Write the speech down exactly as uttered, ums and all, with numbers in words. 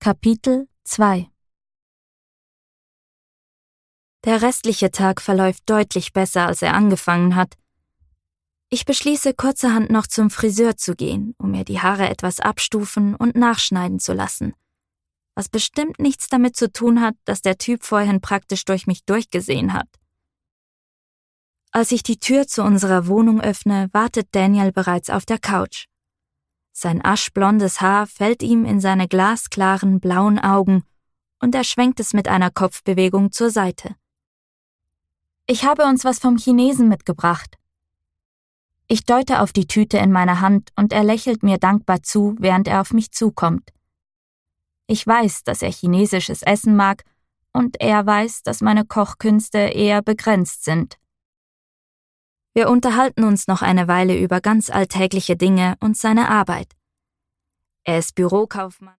Kapitel zwei. Der restliche Tag verläuft deutlich besser, als er angefangen hat. Ich beschließe, kurzerhand noch zum Friseur zu gehen, um mir die Haare etwas abstufen und nachschneiden zu lassen. Was bestimmt nichts damit zu tun hat, dass der Typ vorhin praktisch durch mich durchgesehen hat. Als ich die Tür zu unserer Wohnung öffne, wartet Daniel bereits auf der Couch. Sein aschblondes Haar fällt ihm in seine glasklaren blauen Augen und er schwenkt es mit einer Kopfbewegung zur Seite. Ich habe uns was vom Chinesen mitgebracht. Ich deute auf die Tüte in meiner Hand und er lächelt mir dankbar zu, während er auf mich zukommt. Ich weiß, dass er chinesisches Essen mag und er weiß, dass meine Kochkünste eher begrenzt sind. Wir unterhalten uns noch eine Weile über ganz alltägliche Dinge und seine Arbeit. Er ist Bürokaufmann.